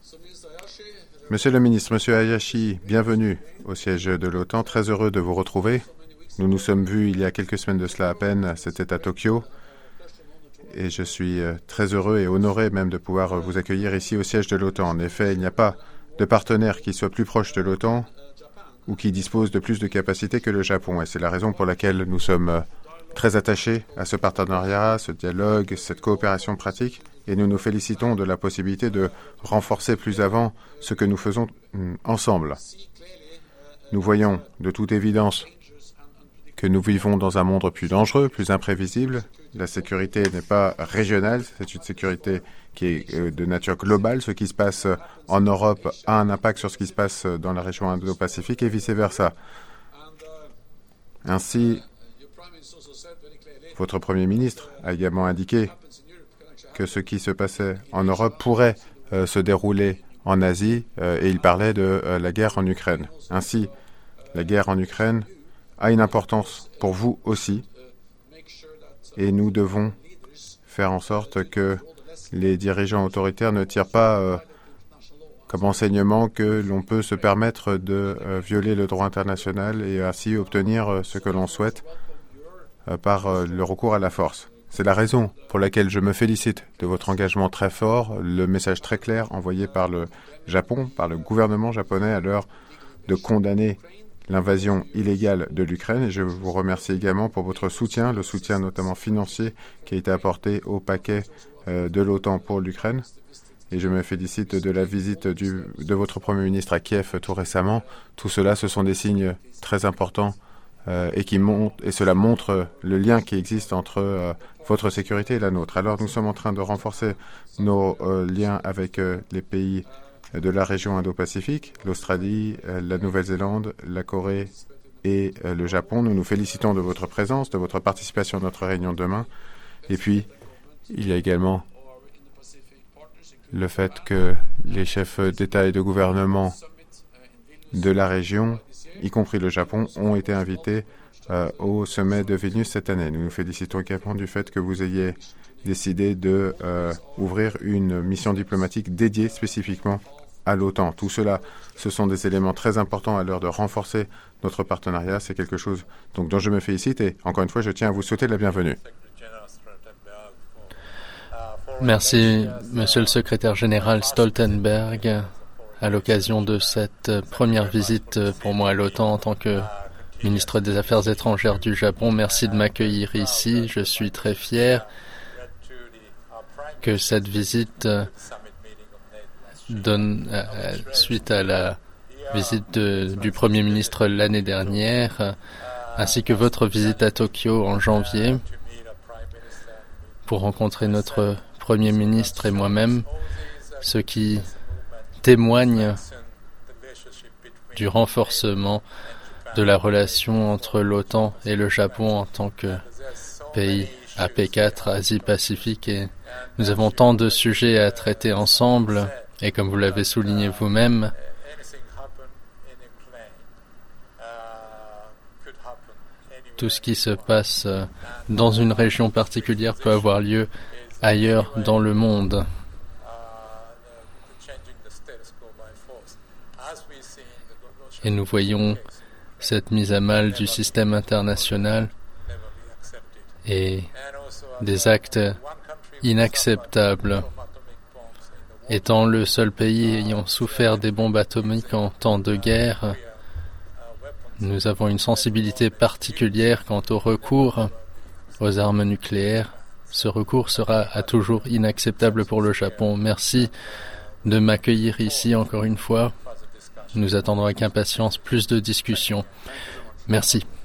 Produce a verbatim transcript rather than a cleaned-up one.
Monsieur le ministre, Monsieur Hayashi, bienvenue au siège de l'OTAN. Très heureux de vous retrouver. Nous nous sommes vus il y a quelques semaines de cela à peine. C'était à Tokyo. Et je suis très heureux et honoré même de pouvoir vous accueillir ici au siège de l'OTAN. En effet, il n'y a pas de partenaire qui soit plus proche de l'OTAN ou qui dispose de plus de capacités que le Japon. Et c'est la raison pour laquelle nous sommes très attachés à ce partenariat, ce dialogue, cette coopération pratique. Et nous nous félicitons de la possibilité de renforcer plus avant ce que nous faisons ensemble. Nous voyons de toute évidence que nous vivons dans un monde plus dangereux, plus imprévisible. La sécurité n'est pas régionale, c'est une sécurité qui est de nature globale. Ce qui se passe en Europe a un impact sur ce qui se passe dans la région Indo-Pacifique et vice-versa. Ainsi, votre Premier ministre a également indiqué que ce qui se passait en Europe pourrait euh, se dérouler en Asie euh, et il parlait de euh, la guerre en Ukraine. Ainsi, la guerre en Ukraine a une importance pour vous aussi et nous devons faire en sorte que les dirigeants autoritaires ne tirent pas euh, comme enseignement que l'on peut se permettre de euh, violer le droit international et ainsi obtenir euh, ce que l'on souhaite euh, par euh, le recours à la force. C'est la raison pour laquelle je me félicite de votre engagement très fort, le message très clair envoyé par le Japon, par le gouvernement japonais à l'heure de condamner l'invasion illégale de l'Ukraine. Et je vous remercie également pour votre soutien, le soutien notamment financier qui a été apporté au paquet euh, de l'OTAN pour l'Ukraine. Et je me félicite de la visite du, de votre Premier ministre à Kiev tout récemment. Tout cela, ce sont des signes très importants euh, et, qui montrent, et cela montre le lien qui existe entre euh, votre sécurité et la nôtre. Alors nous sommes en train de renforcer nos euh, liens avec euh, les pays de la région Indo-Pacifique, l'Australie, euh, la Nouvelle-Zélande, la Corée et euh, le Japon. Nous nous félicitons de votre présence, de votre participation à notre réunion demain. Et puis, il y a également le fait que les chefs d'État et de gouvernement de la région, y compris le Japon, ont été invités euh, au sommet de Vilnius cette année. Nous nous félicitons également du fait que vous ayez décidé de euh, ouvrir une mission diplomatique dédiée spécifiquement à l'OTAN. Tout cela, ce sont des éléments très importants à l'heure de renforcer notre partenariat. C'est quelque chose donc, dont je me félicite et encore une fois, je tiens à vous souhaiter la bienvenue. Merci, Monsieur le Secrétaire général Stoltenberg. À l'occasion de cette première visite pour moi à l'OTAN en tant que ministre des Affaires étrangères du Japon, merci de m'accueillir ici. Je suis très fier que cette visite donne euh, suite à la visite de, du Premier ministre l'année dernière, ainsi que votre visite à Tokyo en janvier pour rencontrer notre Premier ministre et moi-même, ce qui témoigne du renforcement de la relation entre l'OTAN et le Japon en tant que pays A P quatre, Asie-Pacifique. Et nous avons tant de sujets à traiter ensemble et comme vous l'avez souligné vous-même, tout ce qui se passe dans une région particulière peut avoir lieu ailleurs dans le monde. Et nous voyons cette mise à mal du système international et des actes inacceptables. Étant le seul pays ayant souffert des bombes atomiques en temps de guerre, nous avons une sensibilité particulière quant au recours aux armes nucléaires. Ce recours sera à toujours inacceptable pour le Japon. Merci de m'accueillir ici encore une fois. Nous attendrons avec impatience plus de discussions. Merci.